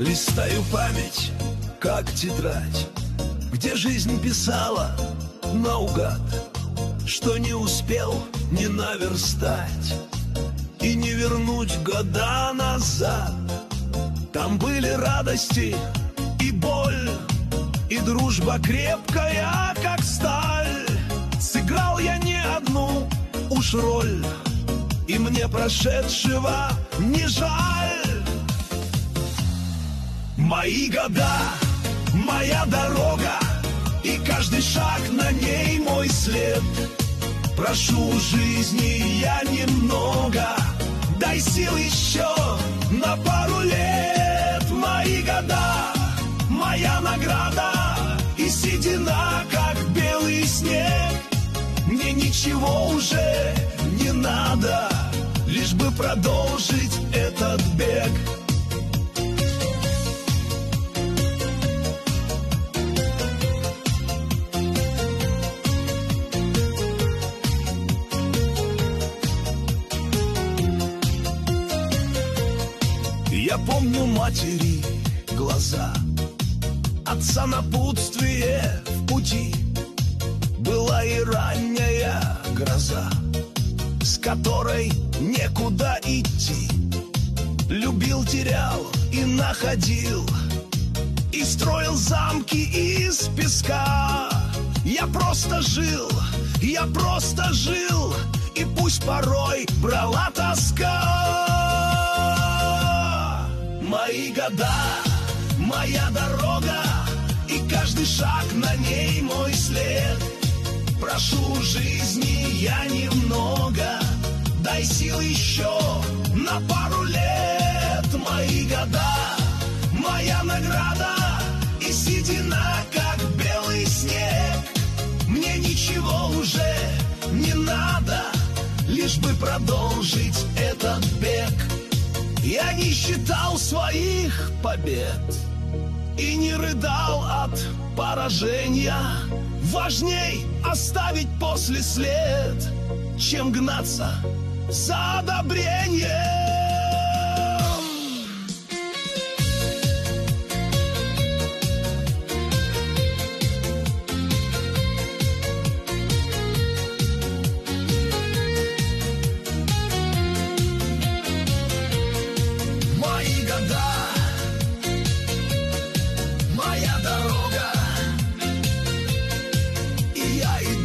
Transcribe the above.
Листаю память, как тетрадь, где жизнь писала наугад, что не успел не наверстать и не вернуть года назад. Там были радости и боль, и дружба крепкая, как сталь. Сыграл я не одну уж роль, и мне прошедшего не жаль. Мои года, моя дорога, и каждый шаг на ней мой след. Прошу жизни я немного, дай сил еще на пару лет. Мои года, моя награда, и седина, как белый снег. Мне ничего уже не надо, лишь бы продолжить этот бег. Я помню матери глаза, отца напутствие в пути. Была и ранняя гроза, с которой некуда идти. Любил, терял и находил, и строил замки из песка. Я просто жил, и пусть порой брала тоска. Мои года, моя дорога, и каждый шаг на ней мой след. Прошу жизни я немного, дай сил еще на пару лет. Мои года, моя награда, и седина, как белый снег. Мне ничего уже не надо, лишь бы продолжить этот бег. Я не считал своих побед и не рыдал от поражения. Важней оставить после след, чем гнаться за одобрением. Я иду